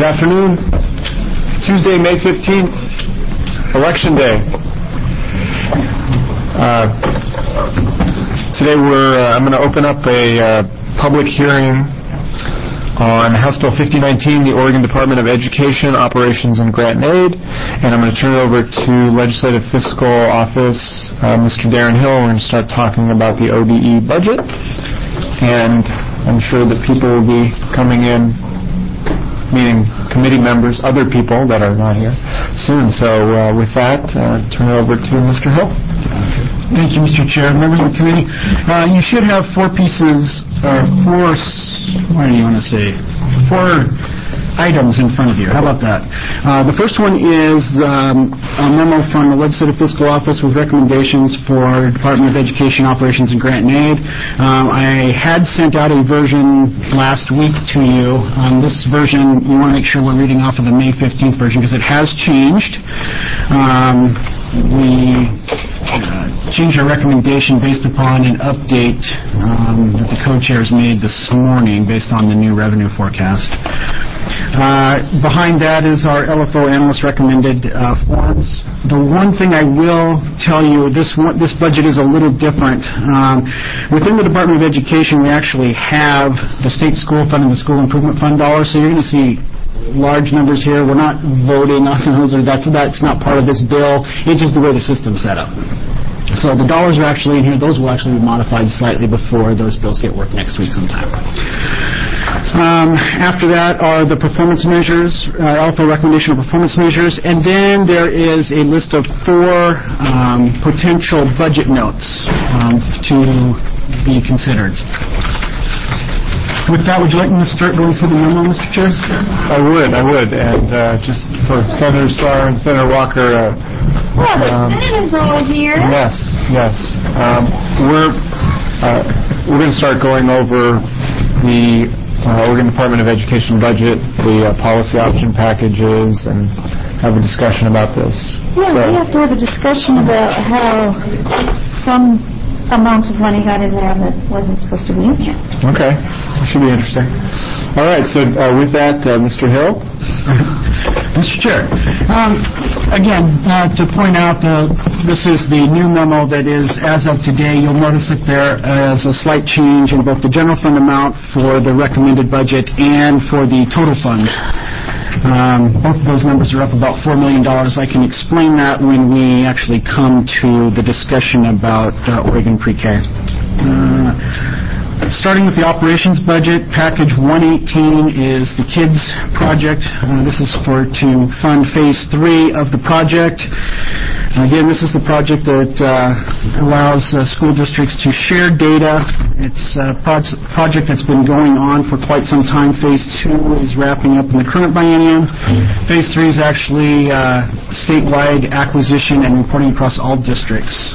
Good afternoon. Tuesday, May 15th, Election Day. Today I'm going to open up a public hearing on House Bill 5019, the Oregon Department of Education, Operations and Grant and Aid, and I'm going to turn it over to Legislative Fiscal Office, Mr. Darren Hill. We're going to start talking about the ODE budget, and I'm sure that people will be coming in, meaning committee members, other people that are not here soon. So with that, turn it over to Mr. Hill. Thank you, Mr. Chair. Members of the committee, you should have four items in front of you. How about that? The first one is a memo from the Legislative Fiscal Office with recommendations for Department of Education, Operations and Grant and Aid. I had sent out a version last week to you. This version, you want to make sure we're reading off of the May 15th version because it has changed. We changed our recommendation based upon an update that the co-chairs made this morning based on the new revenue forecast. Behind that is our LFO analyst recommended forms. The one thing I will tell you, this budget is a little different. Within the Department of Education, we actually have the state school fund and the school improvement fund dollars, so you're going to see large numbers here. We're not voting on those, or that's not part of this bill. It's just the way the system's set up. So the dollars are actually in here. Those will actually be modified slightly before those bills get worked next week sometime. After that are the performance measures, also recommendation of performance measures, and then there is a list of four potential budget notes to be considered. With that, would you like me to start going through the memo, Mr. Chair? I would. And just for Senator Starr and Senator Walker... the Senator's all here. Yes. We're going to start going over the Oregon Department of Education budget, the policy option packages, and have a discussion about this. Yeah, we have to have a discussion about how some amount of money got in there that wasn't supposed to be in here. Okay. That should be interesting. All right. So with that, Mr. Hill. Mr. Chair, again, to point out, this is the new memo that is as of today. You'll notice that there is a slight change in both the general fund amount for the recommended budget and for the total fund. Both of those numbers are up about $4 million. I can explain that when we actually come to the discussion about Oregon Pre-K. Starting with the operations budget, package 118 is the kids project. This is to fund phase 3 of the project. Again, this is the project that allows school districts to share data. It's a project that's been going on for quite some time. Phase 2 is wrapping up in the current biennium. Phase 3 is actually statewide acquisition and reporting across all districts.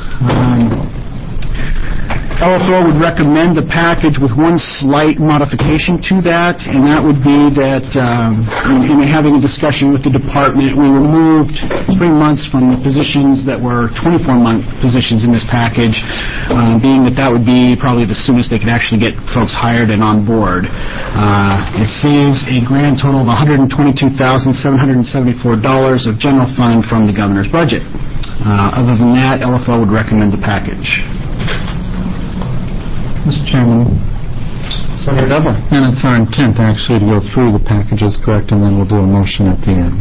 LFO would recommend the package with one slight modification to that, and that would be that in having a discussion with the department, we removed 3 months from the positions that were 24-month positions in this package, being that would be probably the soonest they could actually get folks hired and on board. It saves a grand total of $122,774 of general fund from the governor's budget. Other than that, LFO would recommend the package. Mr. Chairman. Senator Devlin. And it's our intent actually to go through the packages, correct, and then we'll do a motion at the end.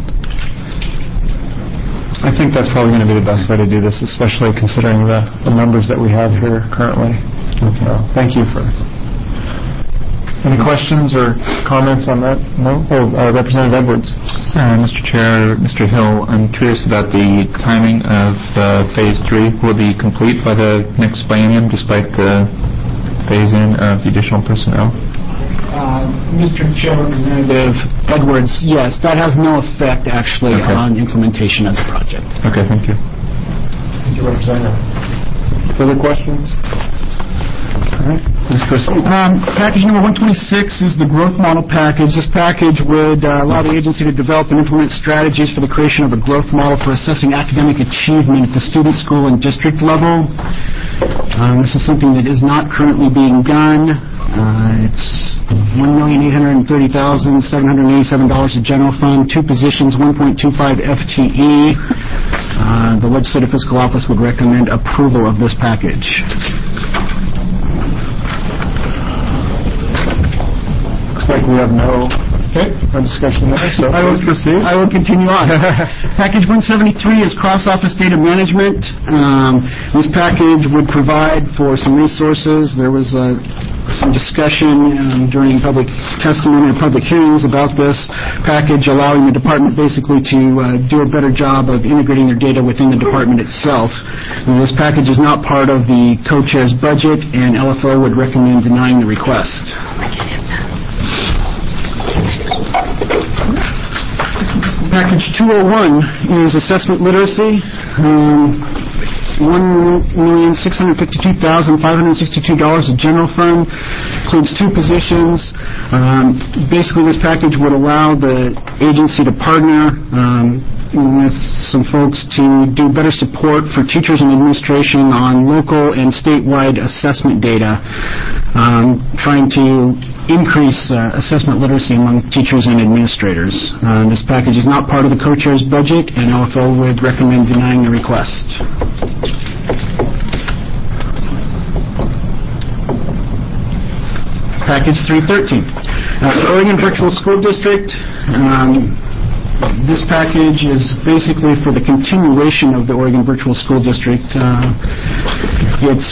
I think that's probably going to be the best way to do this, especially considering the numbers that we have here currently. Okay. Thank you for... Any questions or comments on that? No? Representative Edwards. Mr. Chair, Mr. Hill, I'm curious about the timing of Phase 3. Will it be complete by the next biennium despite the phase-in of the additional personnel? Mr. Chair, Representative Edwards, yes, that has no effect actually on implementation of the project. Okay, thank you. Thank you, Representative. Further questions? All right. Package number 126 is the growth model package. This package would allow the agency to develop and implement strategies for the creation of a growth model for assessing academic achievement at the student, school, and district level. This is something that is not currently being done. It's $1,830,787 to general fund, 2 positions, 1.25 FTE. The Legislative Fiscal Office would recommend approval of this package. Looks like we have no discussion there, so let's proceed. I will continue on. Package 173 is cross-office data management. This package would provide for some resources. There was some discussion during public testimony or public hearings about this package, allowing the department basically to do a better job of integrating their data within the department itself. And this package is not part of the co-chair's budget, and LFO would recommend denying the request. Package 201 is assessment literacy. $1,652,562 of general fund, includes 2 positions. Basically, this package would allow the agency to partner with some folks to do better support for teachers and administration on local and statewide assessment data, trying to increase assessment literacy among teachers and administrators. This package is not part of the co-chair's budget, and LFO would recommend denying the request. Package 313. The Oregon Virtual School District. This package is basically for the continuation of the Oregon Virtual School District. It's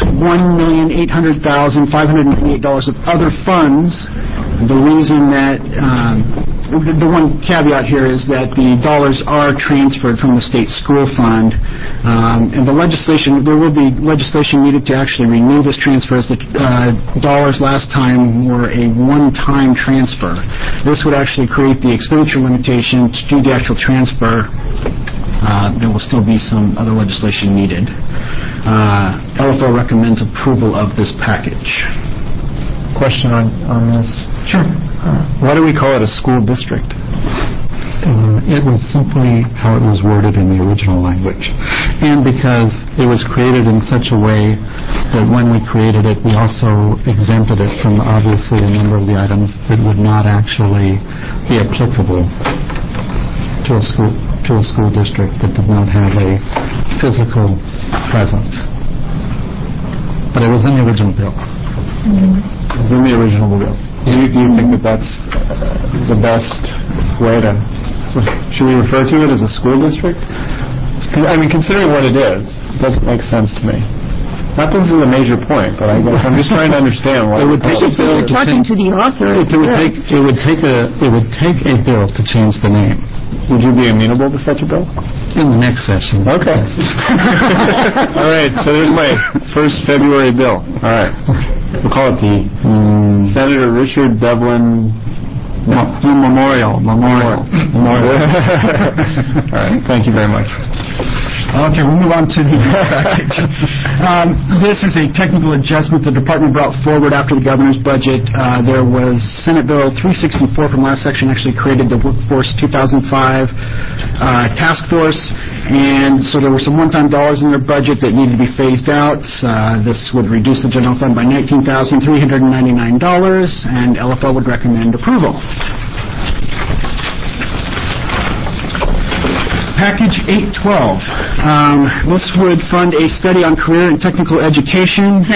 $1,800,598 of other funds. The reason that the one caveat here is that the dollars are transferred from the state school fund, and there will be legislation needed to actually renew this transfer, as the dollars last time were a one-time transfer. This would actually create the expenditure limitation to do the actual transfer. There will still be some other legislation needed. LFO recommends approval of this package. Question on this. Sure. Why do we call it a school district? It was simply how it was worded in the original language. And because it was created in such a way that when we created it, we also exempted it from obviously a number of the items that would not actually be applicable to a school district that did not have a physical presence. But it was in the original bill. It was in the original bill. Do you think that that's the best way to... Should we refer to it as a school district? I mean, considering what it is, it doesn't make sense to me. Not that this is a major point, but I guess I'm just trying to understand why... You're talking to the author. It would take a bill to change the name. Would you be amenable to such a bill? In the next session. Okay. All right, so there's my first February bill. All right. We'll call it the Senator Richard Devlin Memorial. All right, thank you very much. Okay, we'll move on to the package. This is a technical adjustment the department brought forward after the governor's budget. There was Senate Bill 364 from last section actually created the Workforce 2005 task force, and so there were some one-time dollars in their budget that needed to be phased out. This would reduce the general fund by $19,399, and LFO would recommend approval. Package 812. This would fund a study on career and technical education.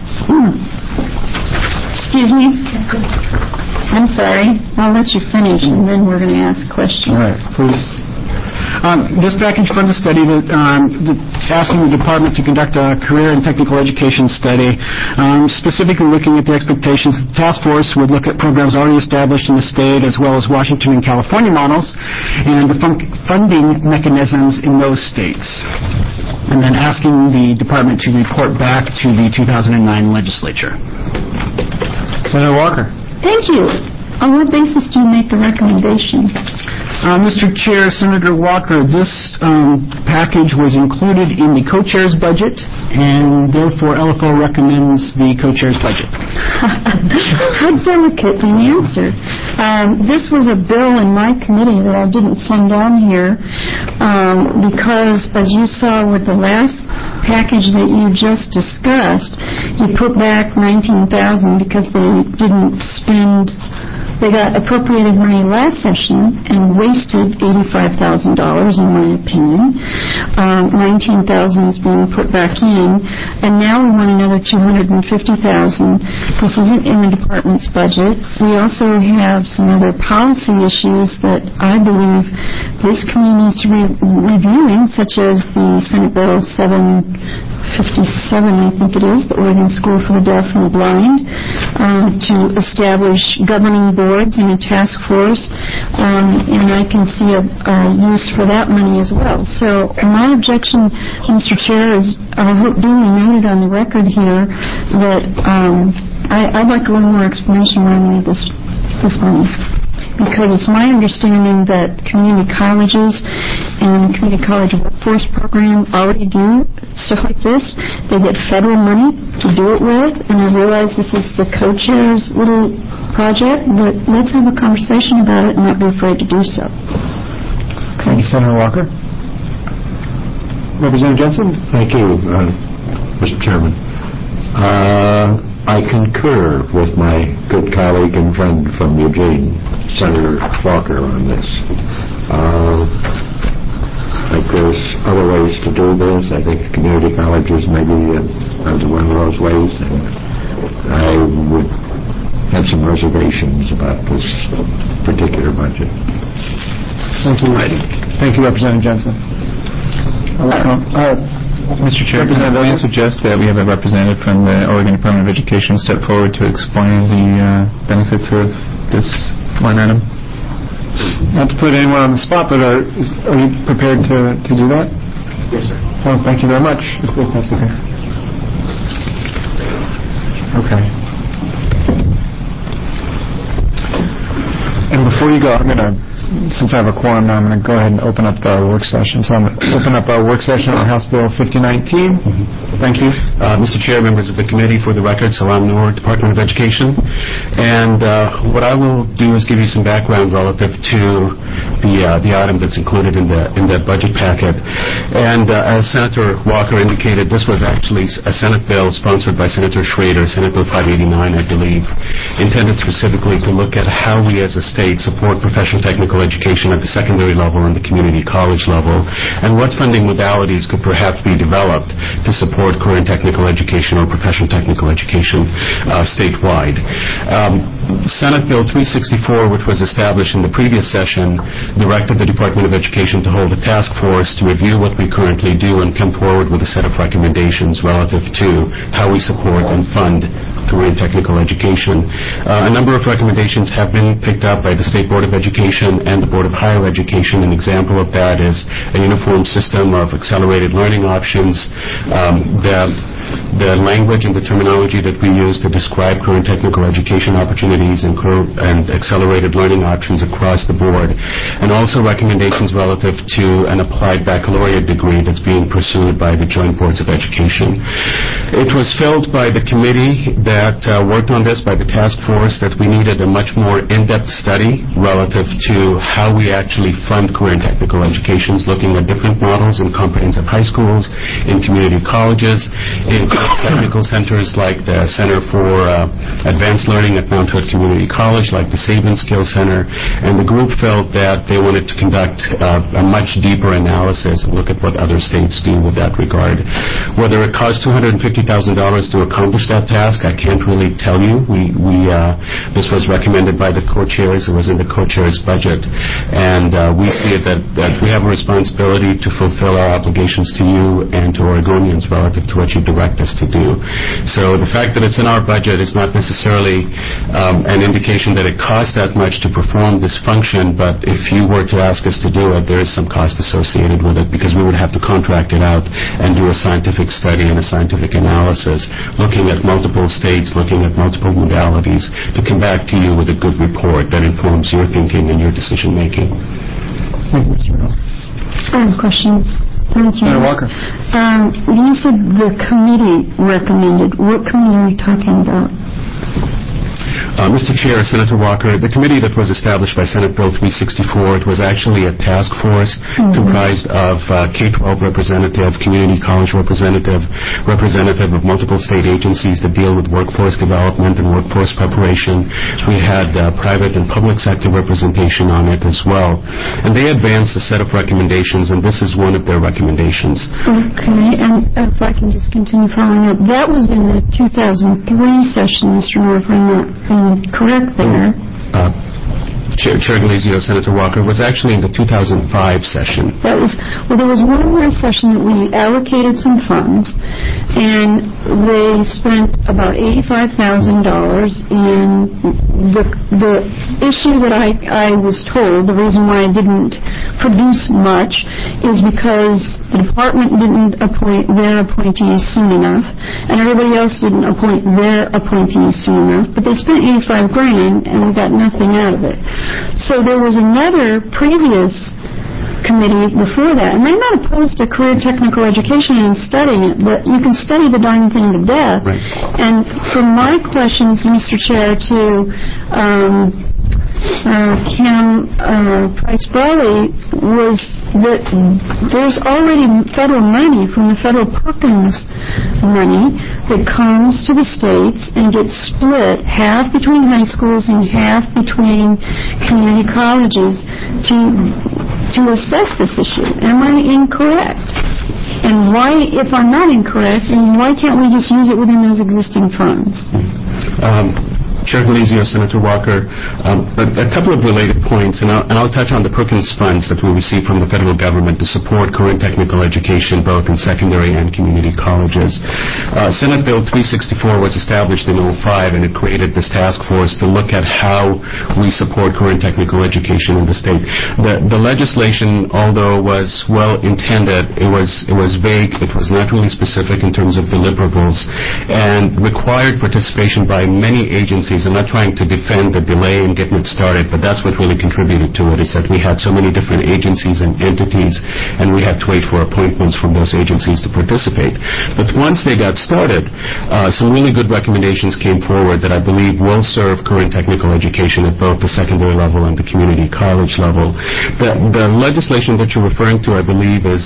Excuse me. I'm sorry. I'll let you finish, and then we're going to ask questions. All right, please. This package funds a study that asking the department to conduct a career and technical education study, specifically looking at the expectations. The task force would look at programs already established in the state as well as Washington and California models and the funding mechanisms in those states, and then asking the department to report back to the 2009 legislature. Senator Walker. Thank you. On what basis do you make the recommendation? Mr. Chair, Senator Walker, this package was included in the co-chair's budget, and therefore LFO recommends the co-chair's budget. How delicate an answer. This was a bill in my committee that I didn't send on here because, as you saw with the last package that you just discussed, you put back $19,000 because they didn't spend. They got appropriated money last session and wasted $85,000, in my opinion. $19,000 is being put back in, and now we want another $250,000. This isn't in the department's budget. We also have some other policy issues that I believe this committee needs to be reviewing, such as the Senate Bill 757, I think it is, the Oregon School for the Deaf and the Blind, to establish governing boards and a task force, and I can see a use for that money as well. So my objection, Mr. Chair, is I hope duly noted on the record here that I'd like a little more explanation where I need this money. Because it's my understanding that community colleges and the community college workforce program already do stuff like this. They get federal money to do it with, and I realize this is the co-chair's little project, but let's have a conversation about it and not be afraid to do so. Okay. Thank you, Senator Walker. Representative Jensen? Thank you, Mr. Chairman. I concur with my good colleague and friend from Eugene, Senator Walker, on this. I think there's other ways to do this. I think community colleges maybe are one of those ways, and I would have some reservations about this particular budget. Thank you. Thank you, Representative Jensen. Mr. Chair, may I suggest that we have a representative from the Oregon Department of Education step forward to explain the benefits of this line item? Not to put anyone on the spot, but are you prepared to do that? Yes, sir. Well, thank you very much, if that's okay. Okay. And before you go, since I have a quorum now, I'm going to go ahead and open up the work session. So I'm going to open up our work session on House Bill 5019. Thank you. Mr. Chair, members of the committee, for the record, Salam Noor, Department of Education. And what I will do is give you some background relative to the item that's included in the budget packet. And as Senator Walker indicated, this was actually a Senate bill sponsored by Senator Schrader, Senate Bill 589, I believe, intended specifically to look at how we as a state support professional technical education at the secondary level and the community college level, and what funding modalities could perhaps be developed to support current technical education or professional technical education statewide. Senate Bill 364, which was established in the previous session, directed the Department of Education to hold a task force to review what we currently do and come forward with a set of recommendations relative to how we support and fund career technical education. A number of recommendations have been picked up by the State Board of Education and the Board of Higher Education. An example of that is a uniform system of accelerated learning options. The language and the terminology that we use to describe current technical education opportunities and accelerated learning options across the board, and also recommendations relative to an applied baccalaureate degree that's being pursued by the Joint Boards of Education. It was felt by the committee that worked on this, by the task force, that we needed a much more in-depth study relative to how we actually fund career and technical educations, looking at different models in comprehensive high schools, in community colleges, in technical centers like the Center for Advanced Learning at Mount Hood Community College, like the Sabin Skills Center, and the group felt that they wanted to conduct a much deeper analysis and look at what other states do with that regard. Whether it costs $250,000 to accomplish that task, I can't really tell you. This was recommended by the co-chairs. It was in the co-chairs' budget, and we see it that we have a responsibility to fulfill our obligations to you and to Oregonians relative to what you direct us to do. So the fact that it's in our budget is not necessarily an indication that it costs that much to perform this function, but if you were to ask us to do it, there is some cost associated with it, because we would have to contract it out and do a scientific study and a scientific analysis, looking at multiple states, looking at multiple modalities, to come back to you with a good report that informs your thinking and your decision making. Thank you, Mr. Hill. I have questions. Thank you. Senator Walker. You said the committee recommended. What committee are you talking about? Mr. Chair, Senator Walker, the committee that was established by Senate Bill 364, it was actually a task force comprised of K-12 representative, community college representative of multiple state agencies that deal with workforce development and workforce preparation. We had private and public sector representation on it as well. And they advanced a set of recommendations, and this is one of their recommendations. Okay, and if I can just continue following up, that was in the 2003 session, Mr. North, I'm not correct there. Chair Galizio, Senator Walker, was actually in the 2005 session. There was one more session that we allocated some funds, and they spent about $85,000. And the issue that I was told, the reason why I didn't produce much, is because the department didn't appoint their appointees soon enough, and everybody else didn't appoint their appointees soon enough. But they spent $85,000, and we got nothing out of it. So there was another previous committee before that, and I'm not opposed to career technical education and studying it, but you can study the darn thing to death. Right. And from my questions, Mr. Chair, to Cam Price-Brawley, was that there's already federal money from the federal Perkins money that comes to the states and gets split half between high schools and half between community colleges to assess this issue. Am I incorrect? And why, if I'm not incorrect, then why can't we just use it within those existing funds? Chair Galizio, Senator Walker, a couple of related points, and I'll touch on the Perkins funds that we receive from the federal government to support current technical education both in secondary and community colleges. Senate Bill 364 was established in 2005, and it created this task force to look at how we support current technical education in the state. The legislation, although was well-intended, it was vague, it was not really specific in terms of deliverables, and required participation by many agencies. I'm not trying to defend the delay in getting it started, but that's what really contributed to it, is that we had so many different agencies and entities, and we had to wait for appointments from those agencies to participate. But once they got started, some really good recommendations came forward that I believe will serve current technical education at both the secondary level and the community college level. The legislation that you're referring to, I believe, is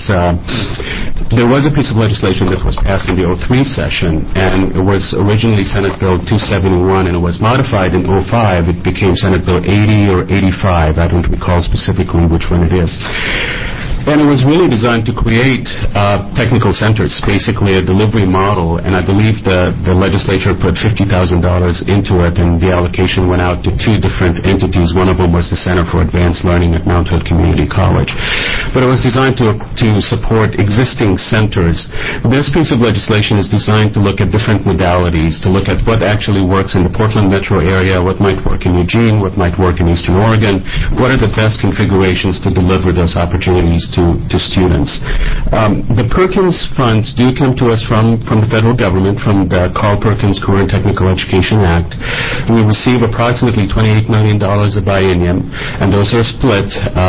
there was a piece of legislation that was passed in the 2003 session, and it was originally Senate Bill 271, and it was modified in 2005. It became Senate Bill 80 or 85. I don't recall specifically which one it is. And it was really designed to create technical centers, basically a delivery model, and I believe the legislature put $50,000 into it, and the allocation went out to two different entities. One of them was the Center for Advanced Learning at Mount Hood Community College. But it was designed to support existing centers. This piece of legislation is designed to look at different modalities, to look at what actually works in the Portland metro area, what might work in Eugene, what might work in Eastern Oregon, what are the best configurations to deliver those opportunities to students. The Perkins funds do come to us from the federal government, from the Carl Perkins Career and Technical Education Act. We receive approximately $28 million a biennium, and those are split.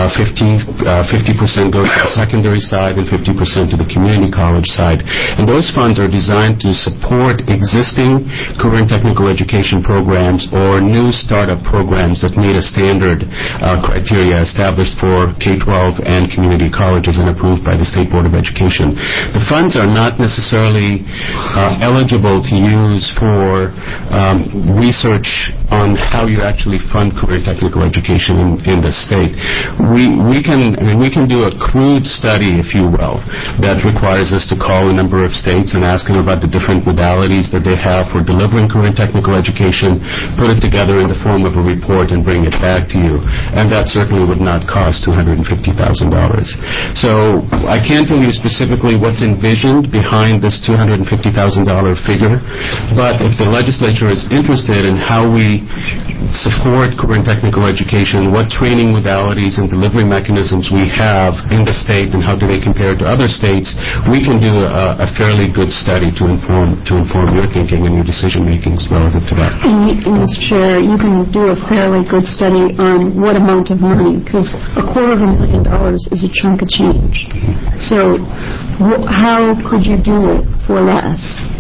50% goes to the secondary side and 50% to the community college side. And those funds are designed to support existing career and technical education programs or new startup programs that meet a standard criteria established for K-12 and community colleges and approved by the State Board of Education. The funds are not necessarily eligible to use for research on how you actually fund career technical education in the state. We can do a crude study, if you will, that requires us to call a number of states and ask them about the different modalities that they have for delivering career technical education, put it together in the form of a report and bring it back to you. And that certainly would not cost $250,000. So I can't tell you specifically what's envisioned behind this $250,000 figure, but if the legislature is interested in how we they support current technical education, what training modalities and delivery mechanisms we have in the state, and how do they compare to other states, we can do a fairly good study to inform your thinking and your decision makings relative to that. And Mr. Chair, you can do a fairly good study on what amount of money, because $250,000 is a chunk of change. So how could you do it for less?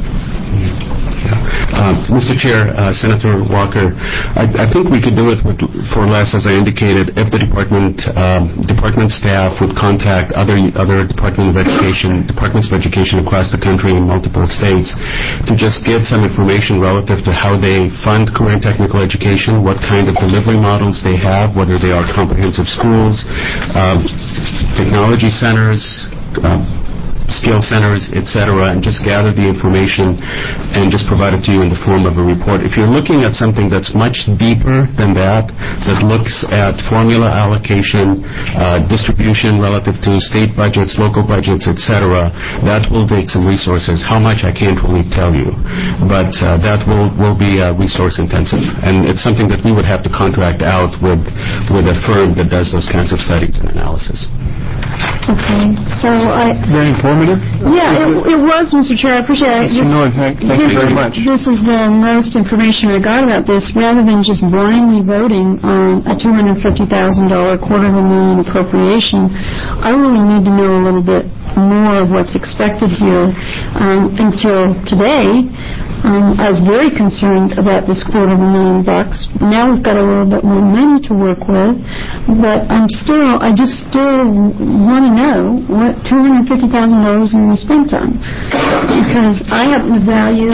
Mr. Chair, Senator Walker, I think we could do it for less, as I indicated, if the department staff would contact other departments of education across the country in multiple states to just get some information relative to how they fund current technical education, what kind of delivery models they have, whether they are comprehensive schools, technology centers, skill centers, etc., and just gather the information and just provide it to you in the form of a report. If you're looking at something that's much deeper than that looks at formula allocation, distribution relative to state budgets, local budgets, etc., that will take some resources. How much, I can't really tell you, but that will be resource intensive, and it's something that we would have to contract out with a firm that does those kinds of studies and analysis. Okay, so Very informative. Yeah, it was, Mr. Chair. I appreciate it. Mr. Miller, thank you very much. This is the most information I got about this. Rather than just blindly voting on a $250,000 $250,000 appropriation, I really need to know a little bit more of what's expected here. Until today, I was very concerned about this $250,000. Now we've got a little bit more money to work with, but I just still want to know what $250,000 is going to be spent on, because I happen to value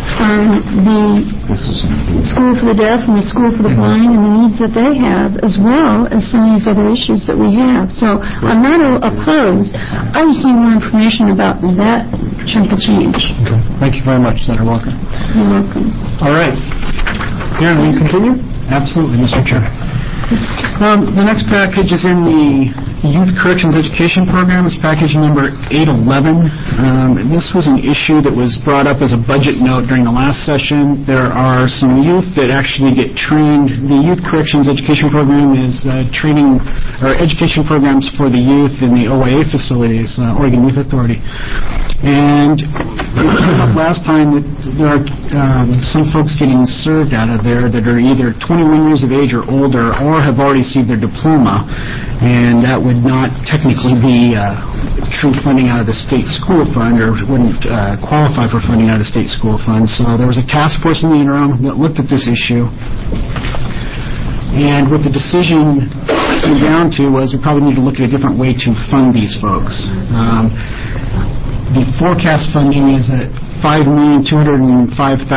the School for the Deaf and the School for the Blind and the needs that they have, as well as some of these other issues that we have. So I'm not opposed. I just need more information about that chunk of change. Okay. Thank you very much, Senator Walker. You're welcome. All right. Darren, will you continue? Absolutely, Mr. Chair. The next package is in the Youth Corrections Education Program. It's package number 811. This was an issue that was brought up as a budget note during the last session. There are some youth that actually get trained. The Youth Corrections Education Program is training or education programs for the youth in the OIA facilities, Oregon Youth Authority. And it came up last time that there are some folks getting served out of there that are either 21 years of age or older, or have already received their diploma, and that would not technically be true funding out of the state school fund, or wouldn't qualify for funding out of the state school fund. So there was a task force in the interim that looked at this issue, and what the decision came down to was we probably need to look at a different way to fund these folks. The forecast funding is at $5,205,456.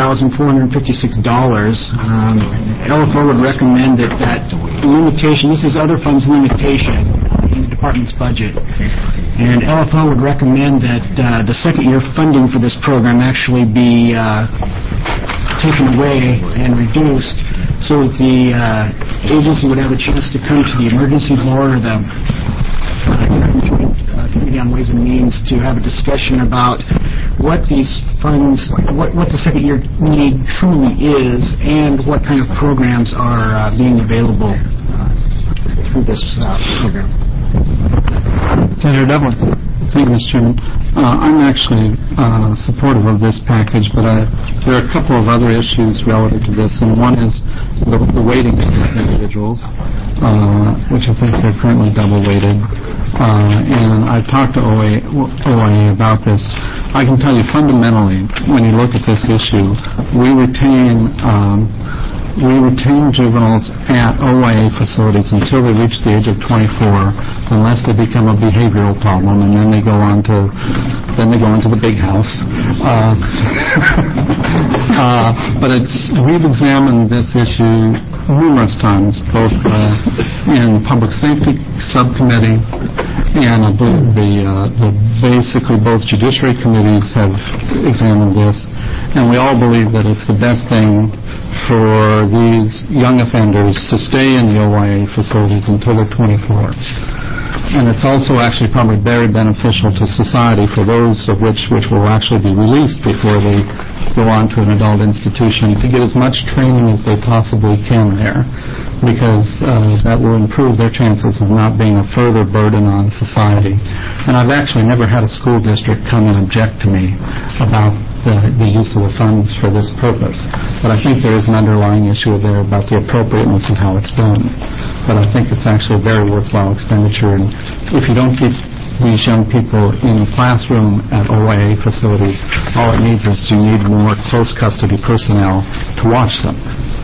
LFO would recommend that limitation, this is other funds limitation in the department's budget, and LFO would recommend that the second year funding for this program actually be taken away and reduced so that the agency would have a chance to come to the emergency board or the Committee on Ways and Means to have a discussion about what these funds, what the second year need truly is, and what kind of programs are being available through this program. Senator Devlin. Thank you, Mr. Chairman. I'm actually supportive of this package, but there are a couple of other issues relative to this, and one is the weighting of these individuals, which I think they're currently double-weighted. And I've talked to OIA about this. I can tell you fundamentally, when you look at this issue, we retain juveniles at OIA facilities until they reach the age of 24, unless they become a behavioral problem, and then they go into the big house. But we've examined this issue numerous times, both in public safety subcommittee, and I believe basically both judiciary committees have examined this, and we all believe that it's the best thing for these young offenders to stay in the OIA facilities until they're 24. And it's also actually probably very beneficial to society for those of which will actually be released before they go on to an adult institution to get as much training as they possibly can there, because that will improve their chances of not being a further burden on society. And I've actually never had a school district come and object to me about the use of the funds for this purpose. But I think there is an underlying issue there about the appropriateness of how it's done. But I think it's actually a very worthwhile expenditure. And if you don't keep these young people in the classroom at OIA facilities, all it needs is you need more close custody personnel to watch them.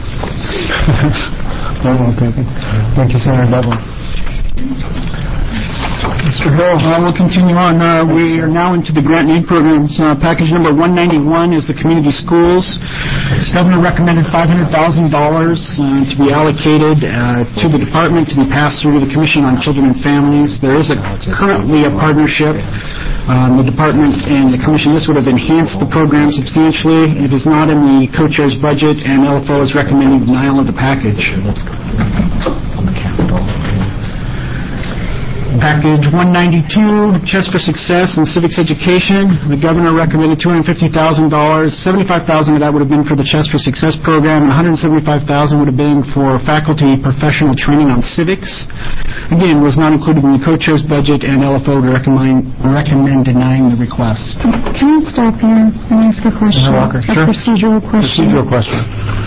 Well taken. Thank you, Senator Devlin. Mr. Hill. We'll continue on. We are now into the grant and aid programs. Package number 191 is the community schools. The governor recommended $500,000 to be allocated to the department to be passed through to the Commission on Children and Families. There is currently a partnership. The department and the Commission, this would have enhanced the program substantially. It is not in the co-chair's budget, and LFO is recommending denial of the package. Package 192, Chess for Success in Civics Education. The governor recommended $250,000. $75,000 of that would have been for the Chess for Success program, and $175,000 would have been for faculty professional training on civics. Again, was not included in the co-chair's budget, and LFO would recommend denying the request. Can I stop here and ask a question? Walker, sure. A procedural question. Procedural question.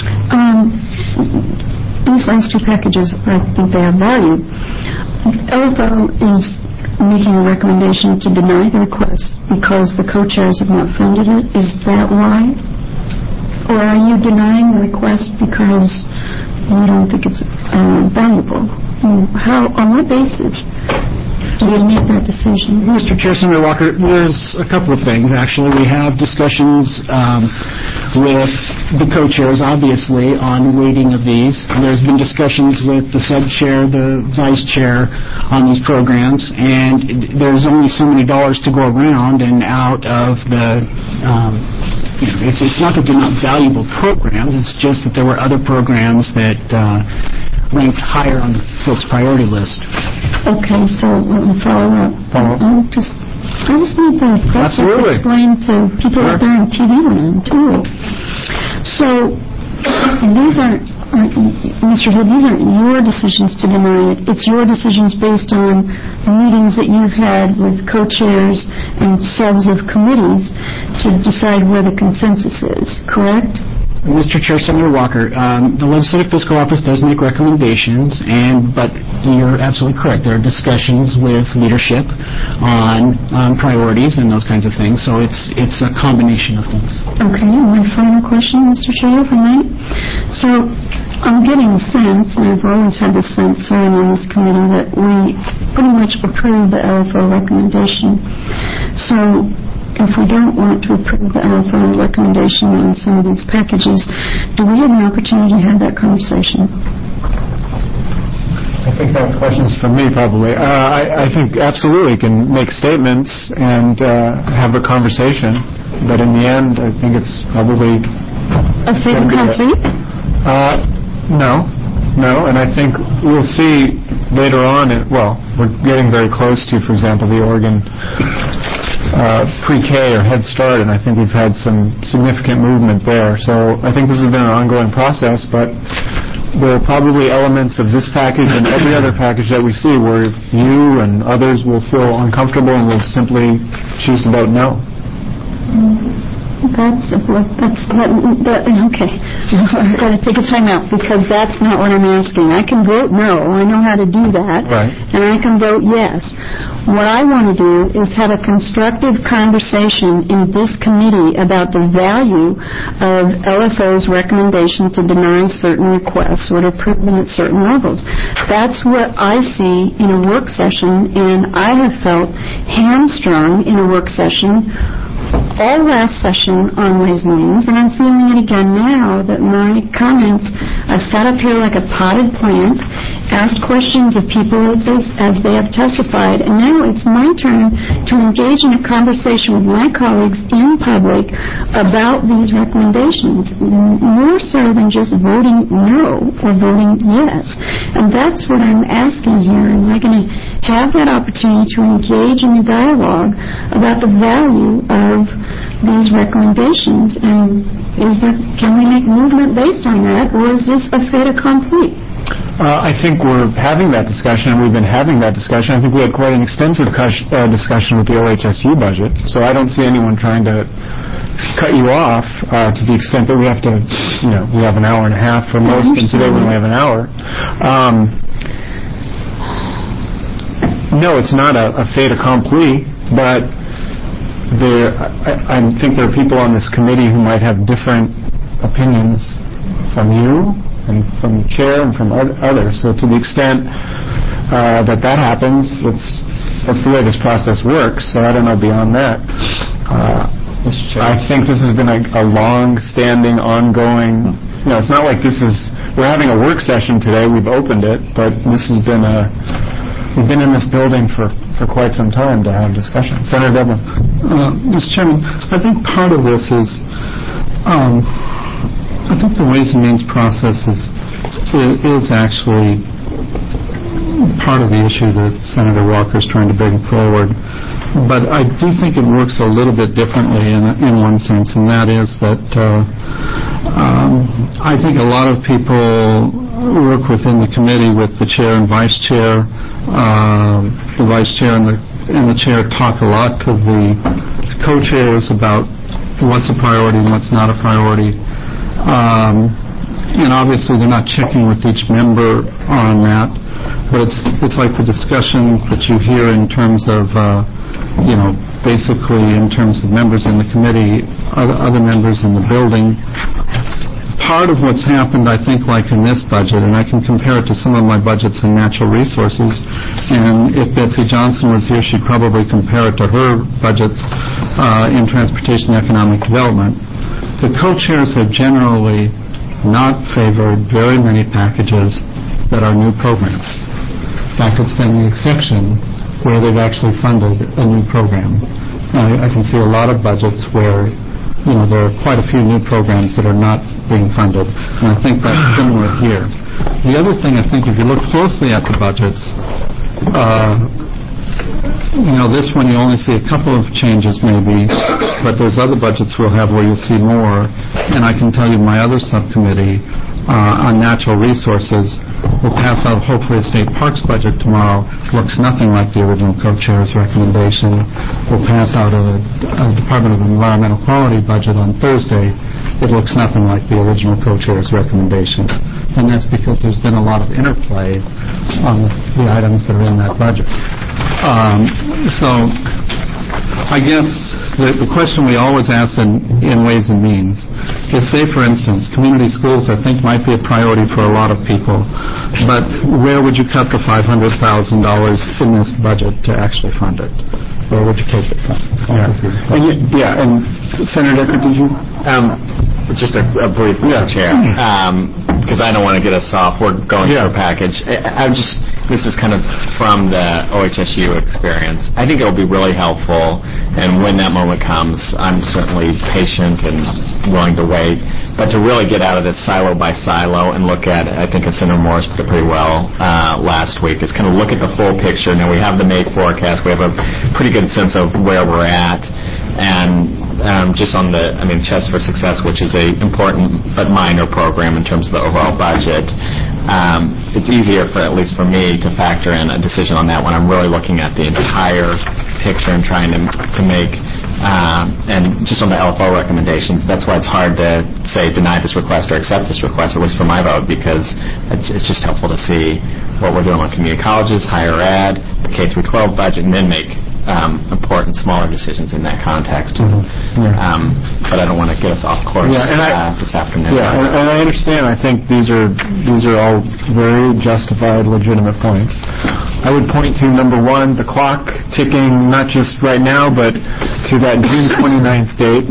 These last two packages, I think they have value. LFO is making a recommendation to deny the request because the co-chairs have not funded it. Is that why? Or are you denying the request because you don't think it's valuable? How? On what basis do you make that decision? Mr. Chair, Senator Walker, there's a couple of things, actually. We have discussions with the co-chairs, obviously, on weighting of these. There's been discussions with the sub-chair, the vice chair on these programs, and there's only so many dollars to go around, and out of the it's not that they're not valuable programs, it's just that there were other programs that ranked higher on the folks' priority list. Okay, so let me follow up. I just need the process explained to people out there on TV land, too. So, these aren't, Mr. Hill, these aren't your decisions to deny it. It's your decisions based on meetings that you've had with co-chairs and subs of committees to decide where the consensus is, correct? Mr. Chair, Senator Walker, the Legislative Fiscal Office does make recommendations, but you're absolutely correct. There are discussions with leadership on priorities and those kinds of things, so it's a combination of things. Okay, my final question, Mr. Chair, if I might. So I'm getting the sense, and I've always had the sense serving on this committee, that we pretty much approve the LFO recommendation. So if we don't want to approve the LFO recommendation on some of these packages, do we have an opportunity to have that conversation? I think that question's for me, probably. I think absolutely can make statements and have a conversation, but in the end, I think it's probably a fait accompli? No, and I think we'll see later on. We're getting very close to, for example, the Oregon pre-K or Head Start, and I think we've had some significant movement there. So I think this has been an ongoing process, but there are probably elements of this package and every other package that we see where you and others will feel uncomfortable and will simply choose to vote no. Okay. I've got to take a time out because that's not what I'm asking. I can vote no. I know how to do that. Right. And I can vote yes. What I want to do is have a constructive conversation in this committee about the value of LFO's recommendation to deny certain requests or to approve them at certain levels. That's what I see in a work session, and I have felt hamstrung in a work session all last session on Ways and Means, and I'm feeling it again now that my comments, I've sat up here like a potted plant, asked questions of people as they have testified, and now it's my turn to engage in a conversation with my colleagues in public about these recommendations, more so than just voting no or voting yes. And that's what I'm asking here. Am I going to have that opportunity to engage in a dialogue about the value of these recommendations? And can we make movement based on that, or is this a fait accompli? I think we're having that discussion, and we've been having that discussion. I think we had quite an extensive discussion with the OHSU budget, so I don't see anyone trying to cut you off to the extent that we have to, we have an hour and a half for most, and today we only have an hour. No, it's not a fait accompli, but I think there are people on this committee who might have different opinions from you and from the chair and from others. So to the extent that happens, that's the way this process works. So I don't know beyond that. I think this has been a long-standing, ongoing. It's not like we're having a work session today. We've opened it, but this has been we've been in this building for quite some time to have discussion. Senator Devlin. Mr. Chairman, I think part of this is. I think the Ways and Means process is actually part of the issue that Senator Walker is trying to bring forward. But I do think it works a little bit differently in one sense, and that is that I think a lot of people work within the committee with the chair and vice chair. The vice chair and the chair talk a lot to the co-chairs about what's a priority and what's not a priority. And obviously they're not checking with each member on that, but it's like the discussions that you hear in terms of, basically in terms of members in the committee, other members in the building. Part of what's happened, I think, like in this budget, and I can compare it to some of my budgets in natural resources, and if Betsy Johnson was here, she'd probably compare it to her budgets in transportation and economic development. The co-chairs have generally not favored very many packages that are new programs. In fact, it's been the exception where they've actually funded a new program. I can see a lot of budgets where, there are quite a few new programs that are not being funded, and I think that's similar here. The other thing, I think, if you look closely at the budgets, this one you only see a couple of changes maybe, but there's other budgets we'll have where you'll see more. And I can tell you my other subcommittee on natural resources will pass out hopefully a state parks budget tomorrow. Looks nothing like the original co-chair's recommendation. We'll pass out a Department of Environmental Quality budget on Thursday. It looks nothing like the original co-chair's recommendation. And that's because there's been a lot of interplay on the items that are in that budget. So I guess the question we always ask in Ways and Means is, say, for instance, community schools, I think, might be a priority for a lot of people, but where would you cut the $500,000 in this budget to actually fund it? Where would you take it from? And Senator Decker, did you? Just a brief, Mr. Chair, because I don't want to get us off. We're going through a package. This is kind of from the OHSU experience. I think it'll be really helpful, and when that moment comes, I'm certainly patient and willing to wait. But to really get out of this silo by silo and look at it, I think Senator Morris put it pretty well last week, is kind of look at the full picture. Now, we have the May forecast. We have a pretty good sense of where we're at. And just on Chess for Success, which is a important but minor program in terms of the overall budget, it's easier, at least for me, to factor in a decision on that when I'm really looking at the entire picture and trying to make, and just on the LFO recommendations, that's why it's hard to say deny this request or accept this request, at least for my vote, because it's just helpful to see what we're doing on community colleges, higher ed, the K-12 budget, and then make important smaller decisions in that context. But I don't want to get us off course this afternoon. And I understand. I think these are all very justified, legitimate points. I would point to, number one, the clock ticking, not just right now, but to that June 29th date.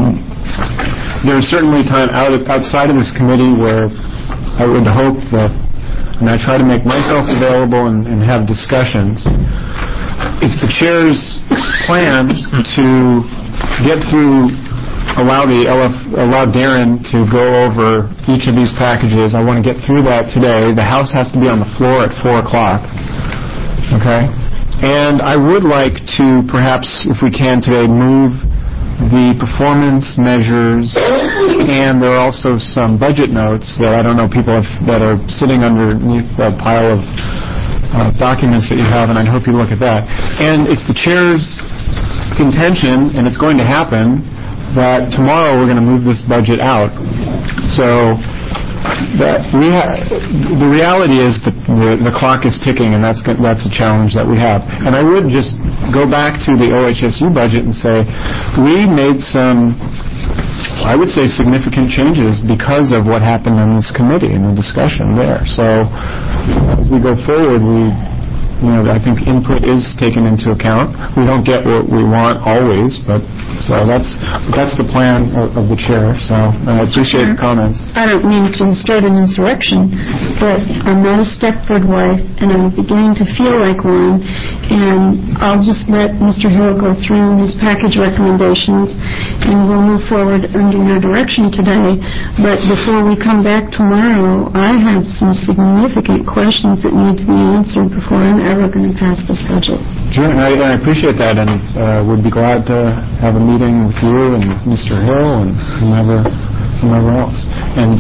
There is certainly time outside of this committee where I would hope that and I try to make myself available and have discussions. It's the chair's plan to get through, allow Darren to go over each of these packages. I want to get through that today. The House has to be on the floor at 4 o'clock. Okay? And I would like to perhaps, if we can today, move the performance measures, and there are also some budget notes that I don't know people that are sitting underneath a pile of documents that you have, and I hope you look at that. And it's the chair's contention, and it's going to happen, that tomorrow we're going to move this budget out. So that the reality is that the clock is ticking, and that's a challenge that we have. And I would just go back to the OHSU budget and say we made some, I would say, significant changes because of what happened in this committee and the discussion there. So as we go forward, I think input is taken into account. We don't get what we want always, but so that's the plan of the chair. So I appreciate the comments. I don't mean to start an insurrection, but I'm not a Stepford wife, and I'm beginning to feel like one. And I'll just let Mr. Hill go through his package recommendations, and we'll move forward under your direction today. But before we come back tomorrow, I have some significant questions that need to be answered before I'm ever going to pass this budget. Sure, and I appreciate that, and would be glad to have a meeting with you and Mr. Hill and whomever else. And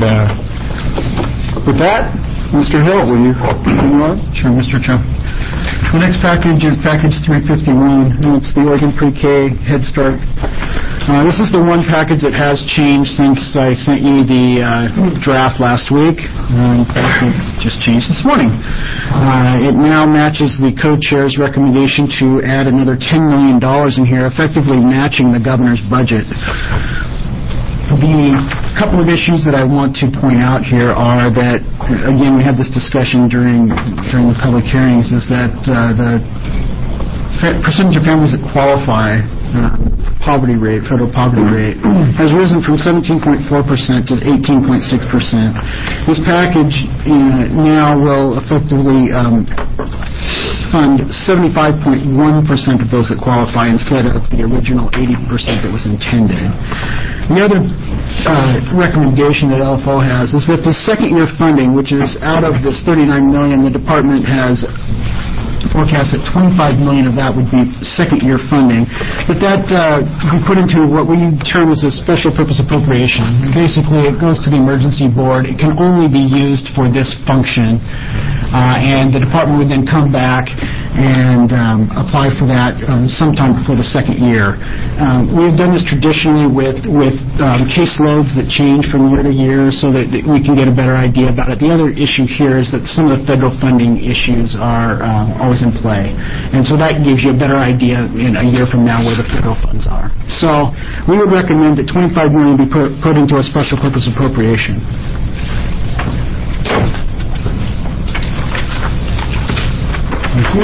with that, Mr. Hill, will you continue on? Sure, Mr. Chair. The next package is package 351, and it's the Oregon Pre-K Head Start. This is the one package that has changed since I sent you the draft last week. It just changed this morning. It now matches the co-chair's recommendation to add another $10 million in here, effectively matching the governor's budget. The couple of issues that I want to point out here are that, again, we had this discussion during the public hearings, is that the percentage of families that qualify poverty rate, federal poverty rate, has risen from 17.4% to 18.6%. This package now will effectively fund 75.1% of those that qualify instead of the original 80% that was intended. The other recommendation that LFO has is that the second-year funding, which is out of this $39 million, the department has forecast that $25 million of that would be second-year funding, but that we put into what we term as a special purpose appropriation. Basically, it goes to the emergency board. It can only be used for this function, and the department would then come back and apply for that sometime before the second year. We've done this traditionally with caseloads that change from year to year so that we can get a better idea about it. The other issue here is that some of the federal funding issues are always in play, and so that gives you a better idea in a year from now where the federal funds are. So we would recommend that $25 million be put into a special purpose appropriation. Thank you.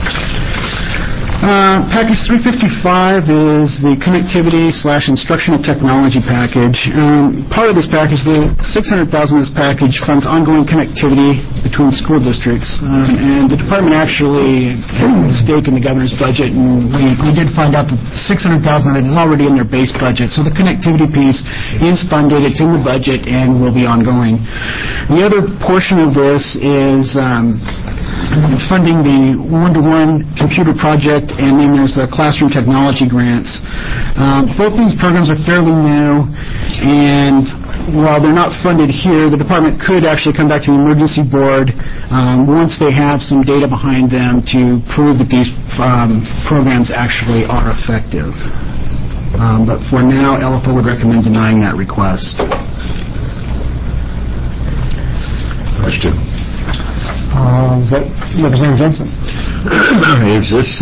Package 355 is the connectivity/instructional technology package. Part of this package, the $600,000 of this package funds ongoing connectivity between school districts, and the department actually had a stake in the governor's budget, and we did find out that $600,000 of it is already in their base budget. So the connectivity piece is funded, it's in the budget, and will be ongoing. The other portion of this is funding the one-to-one computer project, and then there's the classroom technology grants. Both these programs are fairly new, and while they're not funded here, the department could actually come back to the emergency board once they have some data behind them to prove that these programs actually are effective. But for now, LFO would recommend denying that request. Question. Is that Representative Jensen? Is this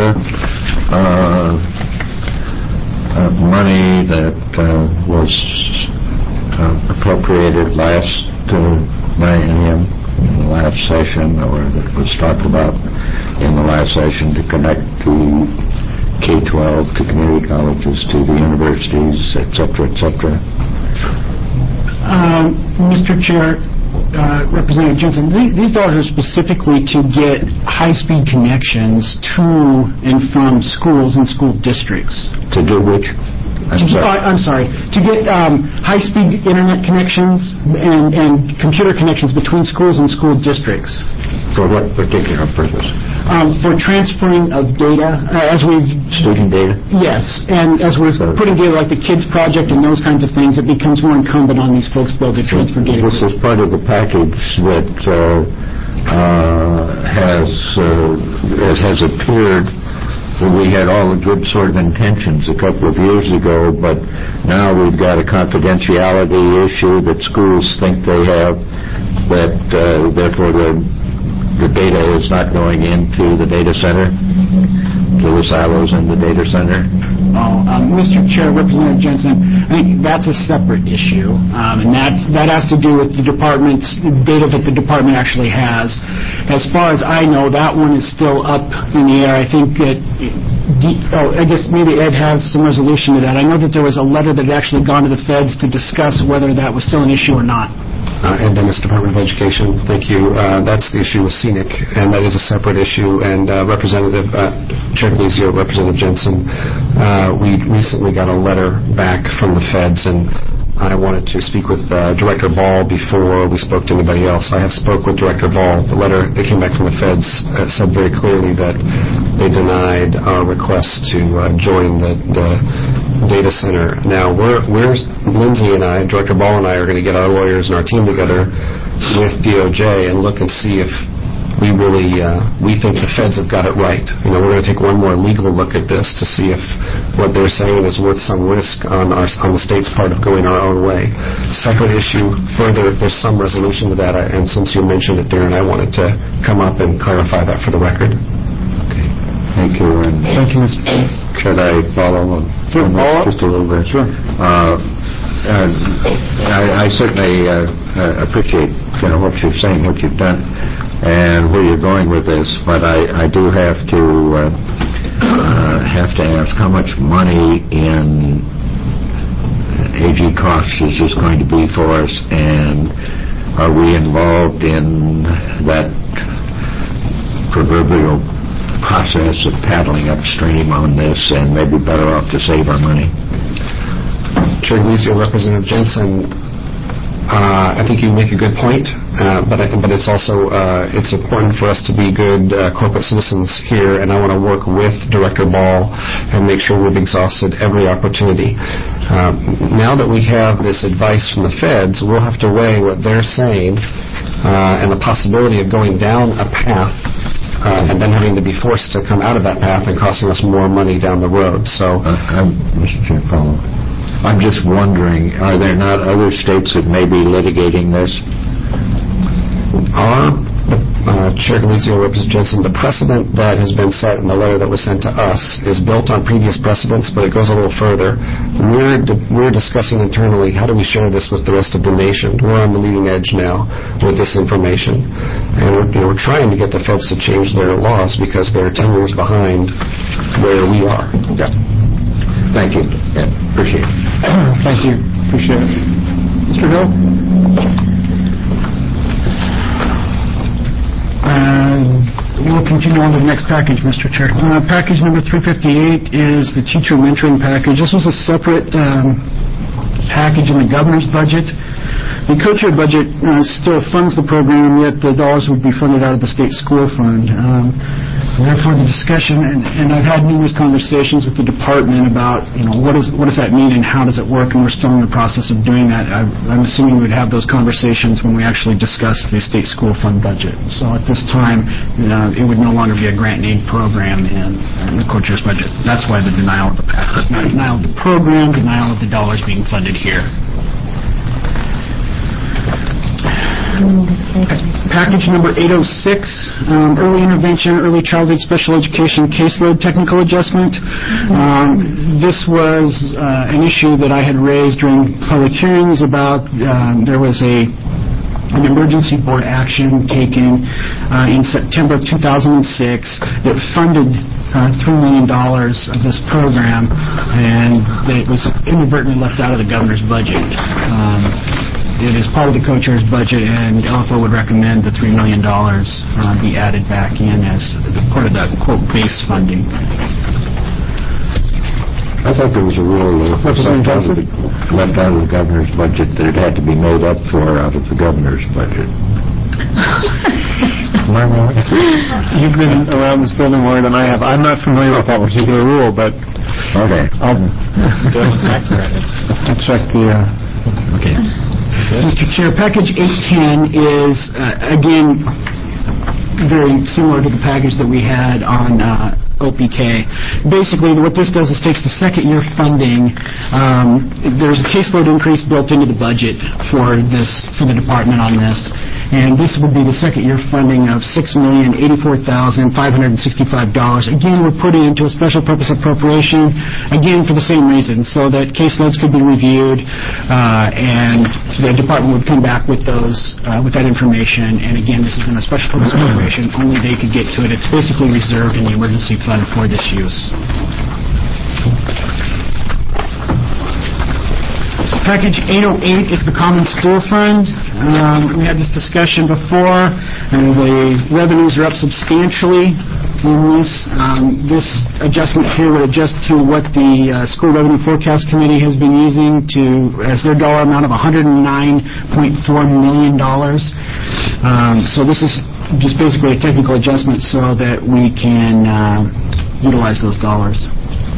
money that was appropriated last biennium, in the last session, or that was talked about in the last session to connect the K-12 to community colleges, to the universities, et cetera, et cetera? Mr. Chair, Representative Jensen, these dollars are specifically to get high-speed connections to and from schools and school districts. To do which? I'm sorry. To get high-speed internet connections and computer connections between schools and school districts. For what particular purpose? For transferring of data, as we've... Student data? Yes, and as we're putting together like the KIDS project and those kinds of things, it becomes more incumbent on these folks to be able to transfer data. This is part of the package that has appeared. We had all the good sort of intentions a couple of years ago, but now we've got a confidentiality issue that schools think they have, that therefore the data is not going into the data center, to the silos in the data center. Mr. Chair, Representative Jensen, I think that's a separate issue, and that has to do with the department's data that the department actually has. As far as I know, that one is still up in the air. I think that, I guess maybe Ed has some resolution to that. I know that there was a letter that had actually gone to the feds to discuss whether that was still an issue or not. Ed Dennis, Department of Education. Thank you. That's the issue with CENIC, and that is a separate issue. And Representative Chair Delizio, Representative Jensen, we recently got a letter back from the feds, and I wanted to speak with Director Ball before we spoke to anybody else. I have spoke with Director Ball. The letter that came back from the feds said very clearly that they denied our request to join the data center. Now, Lindsay and I, Director Ball and I, are going to get our lawyers and our team together with DOJ and look and see if we really, we think the feds have got it right. We're going to take one more legal look at this to see if what they're saying is worth some risk on the state's part of going our own way. Separate issue, further, if there's some resolution to that, and since you mentioned it, Darren, I wanted to come up and clarify that for the record. Okay. Thank you. And thank you, Mr. Chair. Should I follow on just a little bit? Sure. I certainly appreciate what you're saying, what you've done, and where you're going with this, but I do have to ask how much money in AG costs is this going to be for us, and are we involved in that proverbial process of paddling upstream on this, and maybe better off to save our money? Chair Delizio, Representative Jensen, I think you make a good point, but it's also it's important for us to be good corporate citizens here, and I want to work with Director Ball and make sure we've exhausted every opportunity. Now that we have this advice from the feds, we'll have to weigh what they're saying and the possibility of going down a path and then having to be forced to come out of that path and costing us more money down the road. So, Mr. Chair, I'm just wondering, are there not other states that may be litigating this? Chair Delizio, Representative Jensen, the precedent that has been set in the letter that was sent to us is built on previous precedents, but it goes a little further. We're discussing internally, how do we share this with the rest of the nation? We're on the leading edge now with this information, and we're trying to get the feds to change their laws because they're 10 years behind where we are. Yeah. Thank you. Yeah, appreciate it. Thank you. Appreciate it. Mr. Hill? We'll continue on to the next package, Mr. Chair. Package number 358 is the teacher mentoring package. This was a separate package in the governor's budget. The co-chair budget still funds the program, yet the dollars would be funded out of the state school fund. Therefore, the discussion, and I've had numerous conversations with the department about, what does that mean and how does it work, and we're still in the process of doing that. I'm assuming we would have those conversations when we actually discuss the state school fund budget. So at this time, it would no longer be a grant and aid program in the co-chair's budget. That's why the denial of the package, not denial of the program, denial of the dollars being funded here. Package number 806, early intervention, early childhood special education caseload technical adjustment. This was an issue that I had raised during public hearings about there was an emergency board action taken in September of 2006 that funded $3 million of this program, and it was inadvertently left out of the governor's budget. it is part of the co-chair's budget, and LFO would recommend the $3 million be added back in as part of the, quote, base funding. I thought there was a rule left out of the governor's budget that it had to be made up for out of the governor's budget. You've been around this building more than I have. I'm not familiar with that particular rule, but okay. I'll check the... Okay. Mr. Chair, Package 810 is, again, very similar to the package that we had on OPK. Basically, what this does is takes the second-year funding. There's a caseload increase built into the budget for the department on this, and this would be the second-year funding of $6,084,565. Again, we're putting into a special purpose appropriation, again for the same reason, so that caseloads could be reviewed, and the department would come back with that information. And again, this is in a special purpose appropriation; only they could get to it. It's basically reserved in the emergency fund for this use. Package 808 is the Common School Fund. We had this discussion before, and the revenues are up substantially in this. This adjustment here would adjust to what the School Revenue Forecast Committee has been using as their dollar amount of $109.4 million. So this is just basically a technical adjustment so that we can utilize those dollars.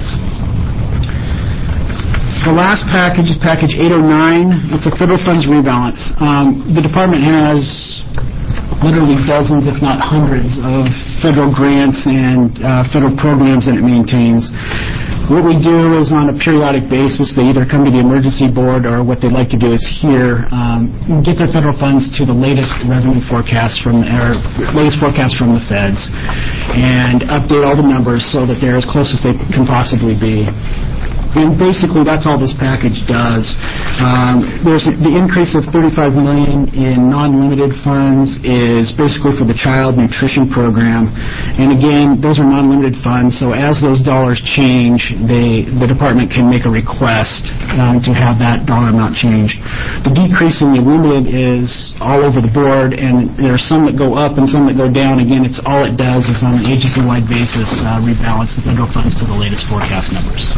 The last package is Package 809. It's a federal funds rebalance. The department has literally dozens, if not hundreds, of federal grants and federal programs that it maintains. What we do is on a periodic basis, they either come to the emergency board, or what they'd like to do is get their federal funds to the latest revenue forecast from the feds, and update all the numbers so that they're as close as they can possibly be. And basically, that's all this package does. There's the increase of $35 million in non-limited funds is basically for the child nutrition program. And again, those are non-limited funds, so as those dollars change, the department can make a request to have that dollar amount changed. The decrease in the limited is all over the board, and there are some that go up and some that go down. Again, it's all it does is on an agency-wide basis rebalance the federal funds to the latest forecast numbers.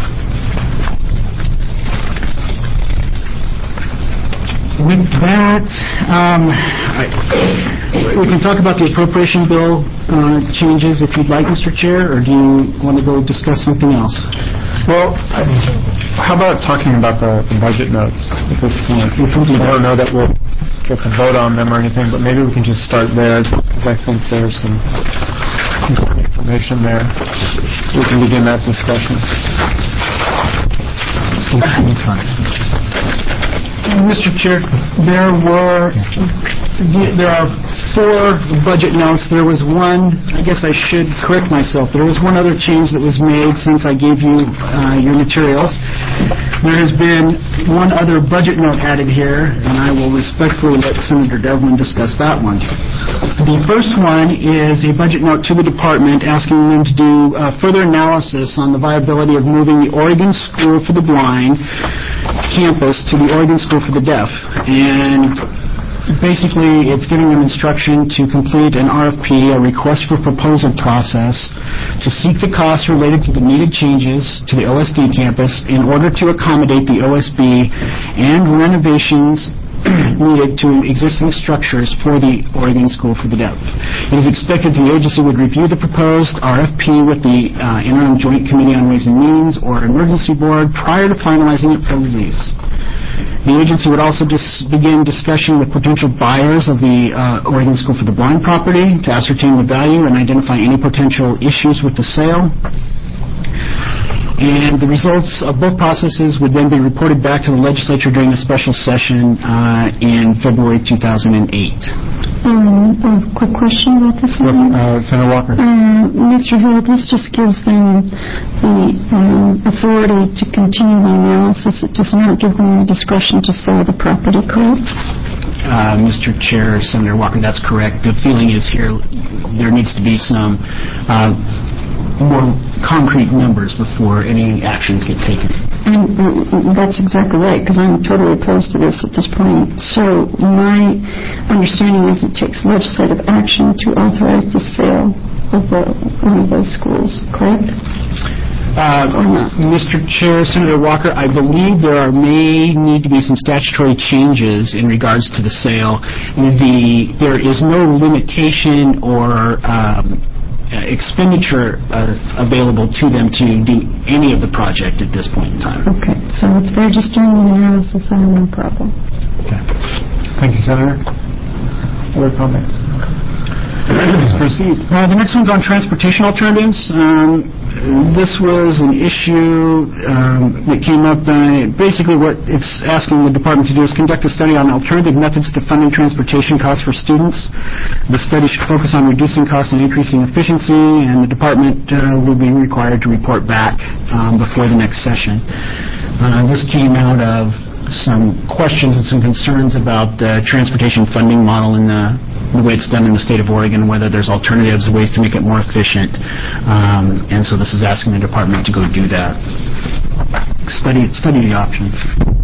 With that, we can talk about the appropriation bill changes if you'd like, Mr. Chair, or do you want to go discuss something else? Well, how about talking about the budget notes at this point? I don't know that we'll get to vote on them or anything, but maybe we can just start there, because I think there's some important information there. We can begin that discussion. Mr. Chair, there are 4 budget notes. There was one, I guess I should correct myself, there was one other change that was made since I gave you your materials. There has been one other budget note added here, and I will respectfully let Senator Devlin discuss that one. The first one is a budget note to the department asking them to do further analysis on the viability of moving the Oregon School for the Blind campus to the Oregon School for the Deaf. And basically, it's giving them instruction to complete an RFP, a request for proposal process, to seek the costs related to the needed changes to the OSD campus in order to accommodate the OSB and renovations needed to existing structures for the Oregon School for the Deaf. It is expected the agency would review the proposed RFP with the Interim Joint Committee on Ways and Means or Emergency Board prior to finalizing it for release. The agency would also begin discussion with potential buyers of the Oregon School for the Blind property to ascertain the value and identify any potential issues with the sale. And the results of both processes would then be reported back to the legislature during a special session in February 2008. A quick question about this one. Senator Walker. Mr. Hill, this just gives them the authority to continue the analysis. It does not give them the discretion to sell the property, correct? Mr. Chair, Senator Walker, that's correct. The feeling is here there needs to be some more concrete numbers before any actions get taken. And that's exactly right, because I'm totally opposed to this at this point. So my understanding is it takes legislative action to authorize the sale of one of those schools, correct? Mr. Chair, Senator Walker, I believe there may need to be some statutory changes in regards to the sale. There is no limitation or expenditure available to them to do any of the project at this point in time. Okay, so if they're just doing an analysis, I have no problem. Okay. Thank you, Senator. Other comments? Please proceed. The next one's on transportation alternatives. This was an issue that came up. Basically, what it's asking the department to do is conduct a study on alternative methods to funding transportation costs for students. The study should focus on reducing costs and increasing efficiency, and the department will be required to report back before the next session. This came out of some questions and some concerns about the transportation funding model and the way it's done in the state of Oregon, whether there's alternatives, ways to make it more efficient. And so this is asking the department to go do that. Study the options.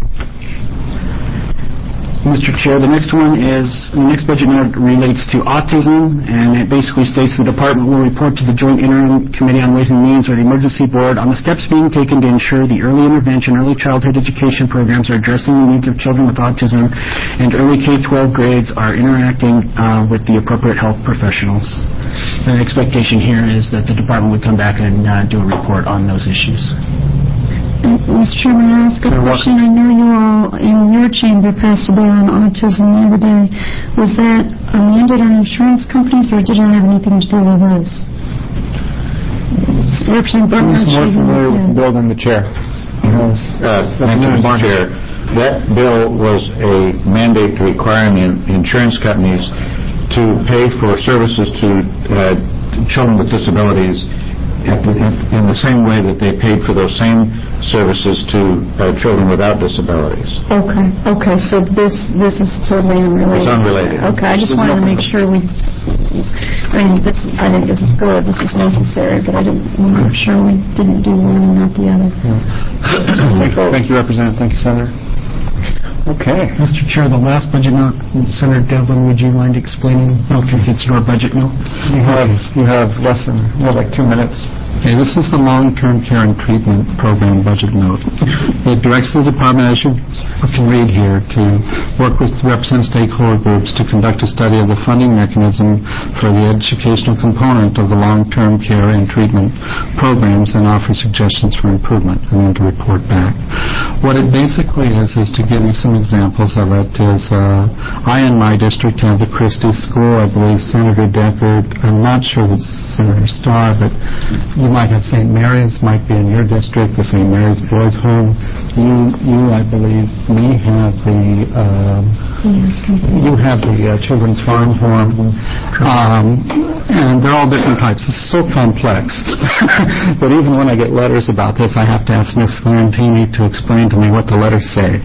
Mr. Chair, the next budget note relates to autism, and it basically states the department will report to the Joint Interim Committee on Ways and Means or the Emergency Board on the steps being taken to ensure the early intervention, early childhood education programs are addressing the needs of children with autism and early K-12 grades are interacting with the appropriate health professionals. The expectation here is that the department would come back and do a report on those issues. Mr. Chairman, I ask a question? I know you all in your chamber passed a bill on autism the other day. Was that amended on insurance companies, or did it have anything to do with us? Representative Barton. Who's more familiar with the bill than the chair? Thank you, Mr. Chair. That bill was a mandate requiring insurance companies to pay for services to children with disabilities in the same way that they paid for those same services to children without disabilities. Okay. So this is totally unrelated. It's unrelated. Okay. I just wanted to make sure I think this is good. This is necessary, but I didn't make sure we didn't do one and not the other. Thank you, Representative. Thank you, Senator. Okay. Mr. Chair, the last budget note, Senator Devlin, would you mind explaining? Okay, it's your budget note. You have more like 2 minutes. Okay, this is the long-term care and treatment program budget note. It directs the department, as you can read here, to work with representative stakeholder groups to conduct a study of the funding mechanism for the educational component of the long-term care and treatment programs and offer suggestions for improvement, and then to report back. What it basically is to give you some examples of it is, I in my district have the Christie School. I believe Senator Deckard, I'm not sure that Senator Starr, but you might have St. Mary's, might be in your district, the St. Mary's Boys Home. You, I believe, may have the Children's Farm Home, and they're all different types. This is so complex. But even when I get letters about this, I have to ask Ms. Scarantini to explain to me what the letters say.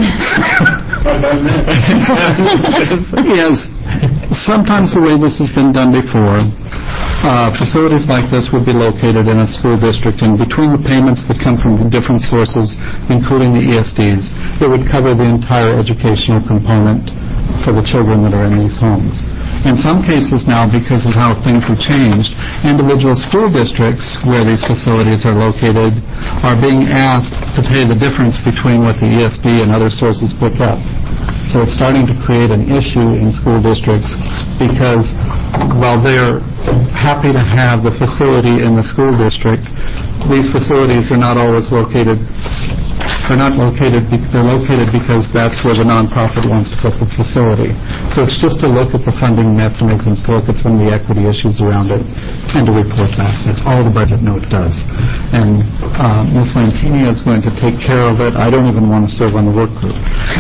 Yes. Sometimes the way this has been done before, facilities like this would be located in a school district, and between the payments that come from different sources, including the ESDs, it would cover the entire educational component for the children that are in these homes. In some cases now, because of how things have changed, individual school districts where these facilities are located are being asked to pay the difference between what the ESD and other sources pick up. So it's starting to create an issue in school districts because while they're happy to have the facility in the school district, these facilities are not always located. They're located because that's where the nonprofit wants to put the facility. So it's just to look at the funding mechanisms, to look at some of the equity issues around it, and to report back. That's all the budget note does. And Ms. Lantini is going to take care of it. I don't even want to serve on the work group.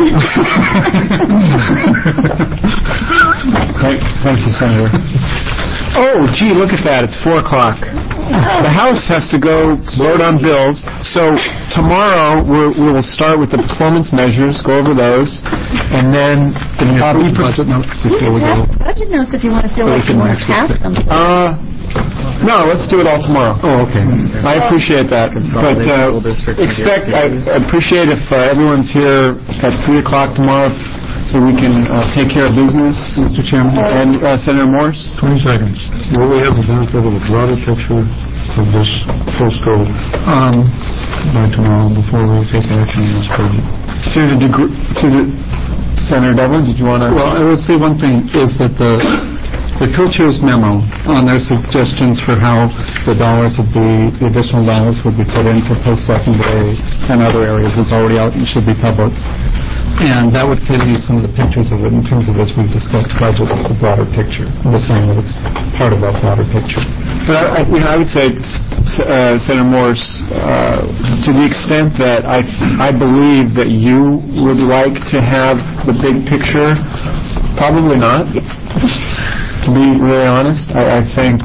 Thank you, Senator. Oh, gee, look at that. It's 4 o'clock. The House has to go vote on bills. So tomorrow we will start with the performance measures, go over those, and then the budget notes before we go. Budget notes if you want to feel like you want to pass them. No, let's do it all tomorrow. Oh, okay. I appreciate that. But I appreciate if everyone's here at 3 o'clock tomorrow so we can take care of business. Mr. Chairman? And Senator Morse? 20 seconds. Will we have the benefit of a broader picture of this full scope by tomorrow before we take action on this budget? To the Senator Devlin, did you want to? Well, I would say one thing is that the co-chair's memo on their suggestions for how the additional dollars would be put into post-secondary and other areas is already out and should be public. And that would give you some of the pictures of it in terms of, as we've discussed, budgets, the broader picture. I'm saying that it's part of that broader picture. But I would say, Senator Morse, to the extent that I believe that you would like to have the big picture, probably not. To be really honest, I think,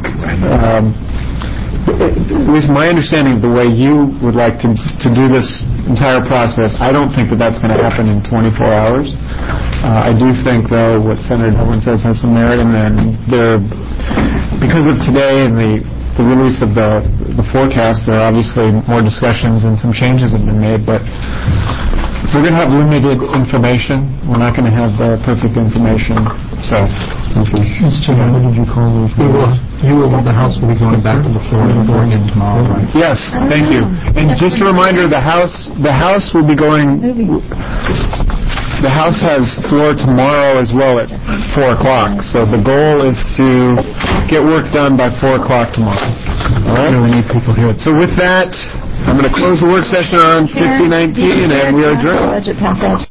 at least my understanding of the way you would like to do this entire process, I don't think that that's going to happen in 24 hours. I do think, though, what Senator Devlin says has some merit, and then because of today and the release of the forecast, there are obviously more discussions and some changes have been made, but we're going to have limited information. We're not going to have perfect information. So, Mr. Chairman, what did you call those? The House will be going back to the floor again tomorrow, right? Yes, thank you. And just a reminder, the House will be going. The House has floor tomorrow as well at 4 o'clock. So the goal is to get work done by 4 o'clock tomorrow. All right. We need people here. So with that, I'm going to close the work session on 5019, and we are adjourned.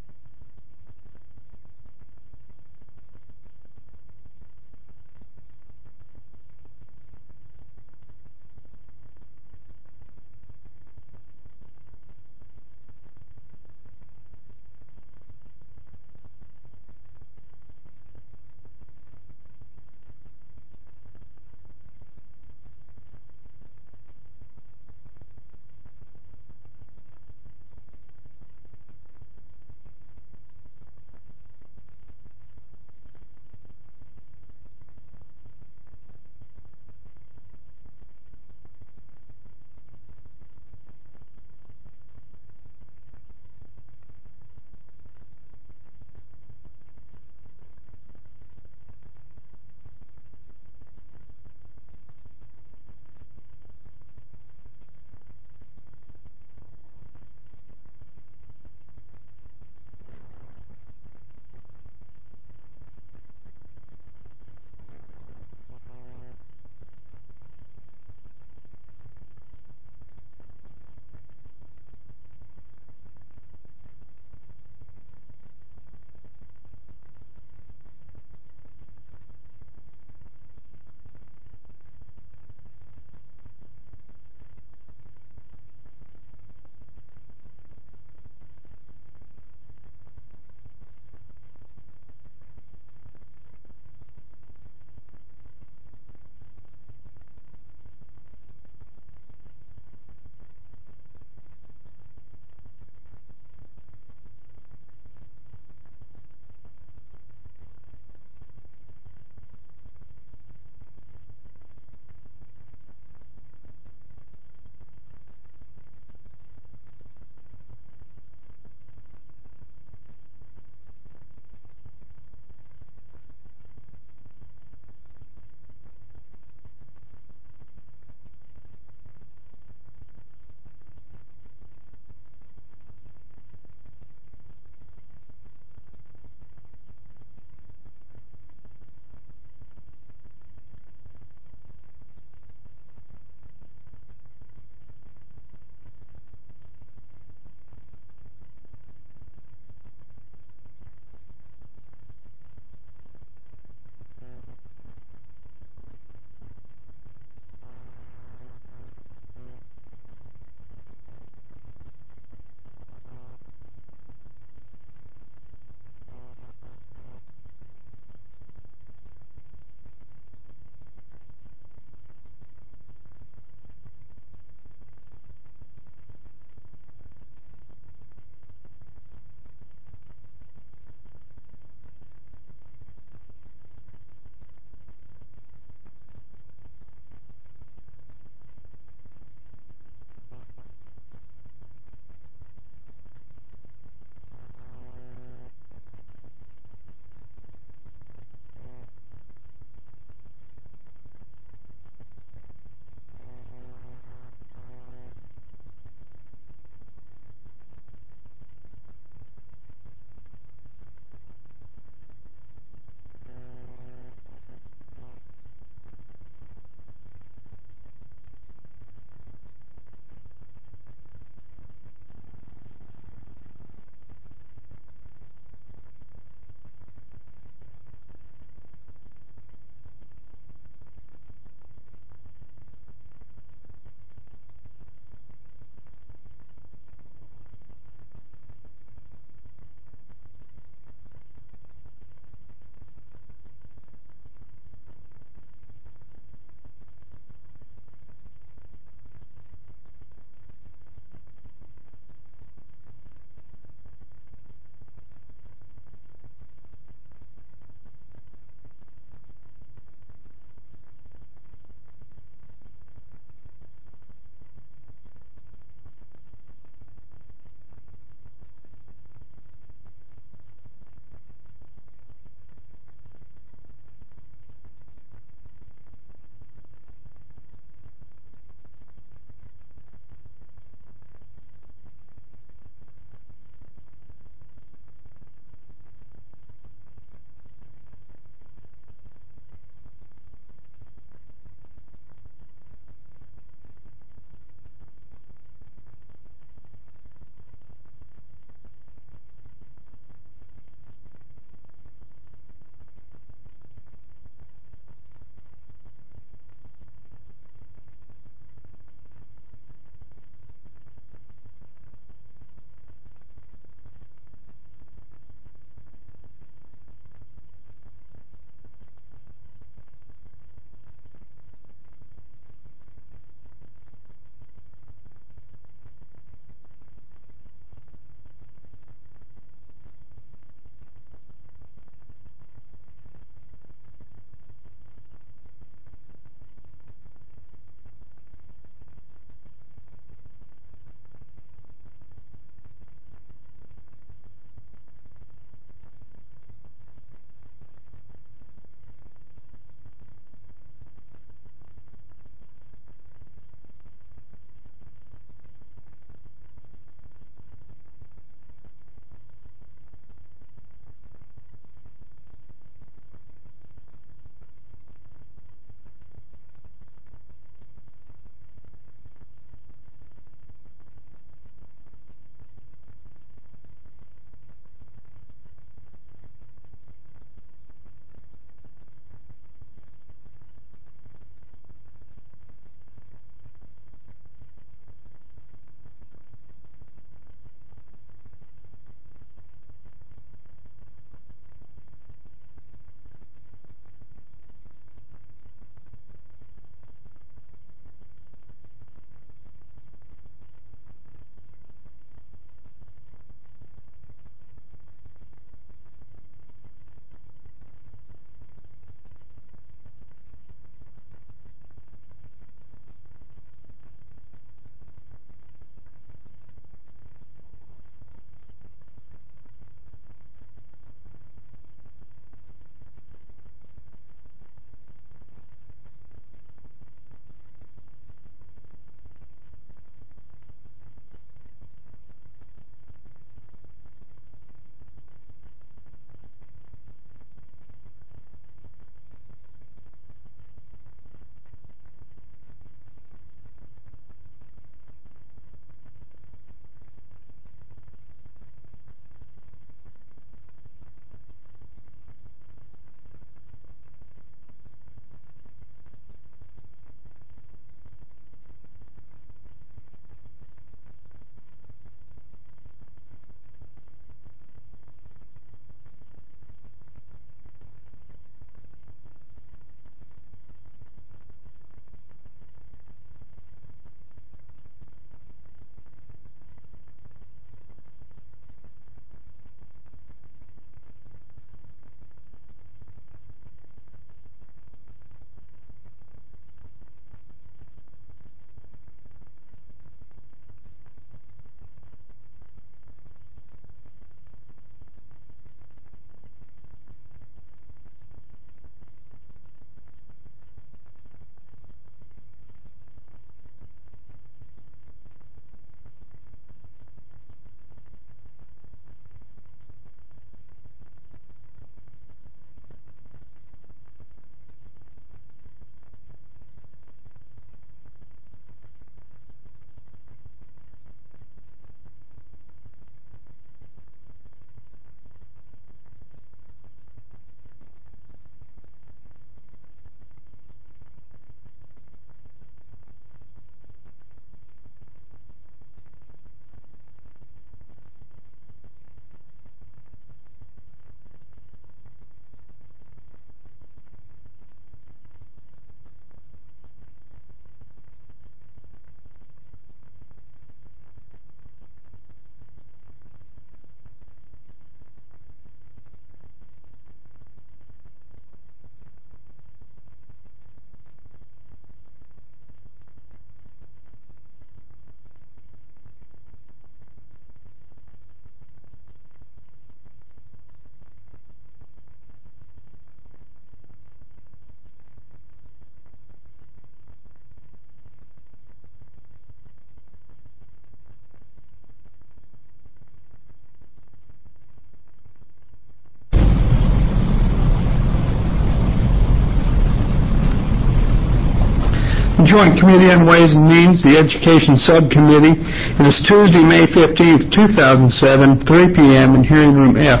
Joint Committee on Ways and Means, the Education Subcommittee. It is Tuesday, May 15th, 2007, 3 p.m. in Hearing Room F.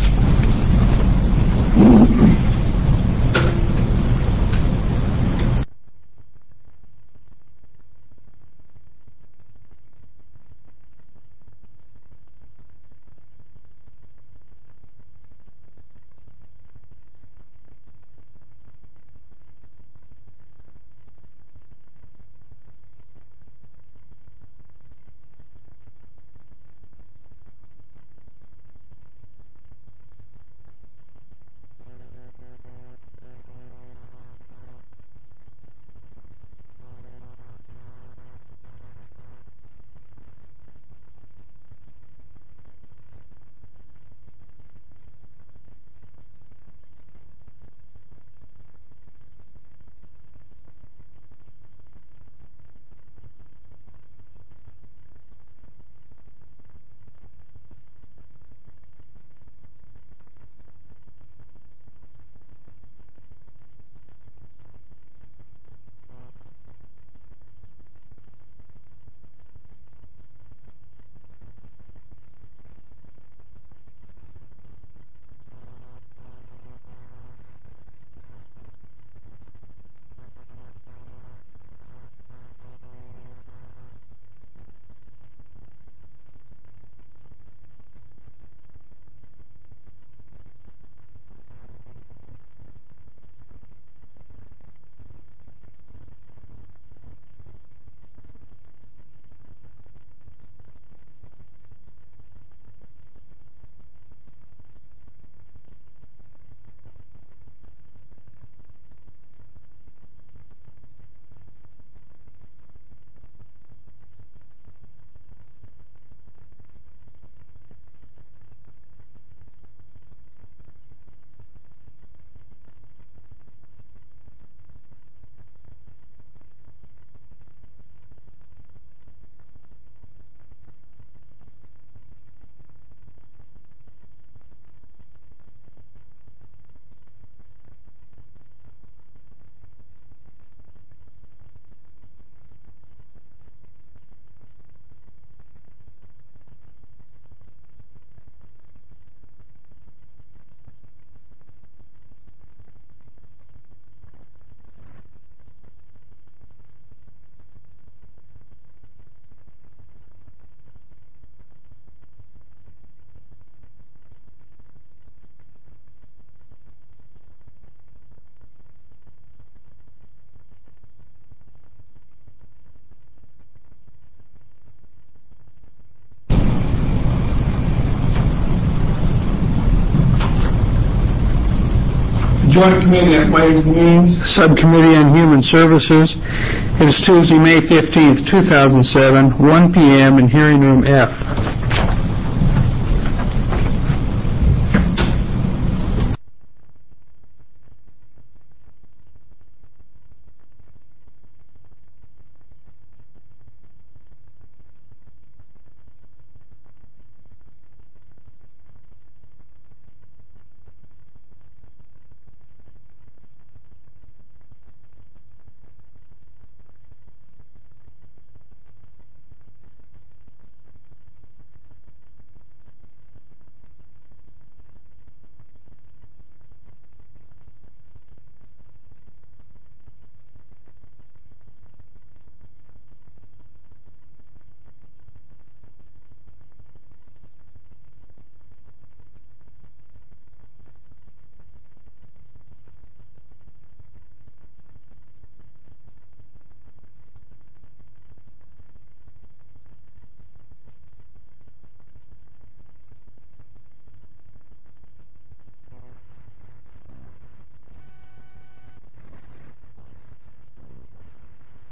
Joint Committee on Ways and Means, Subcommittee on Human Services. It is Tuesday, May 15th, 2007, 1 p.m. in Hearing Room F.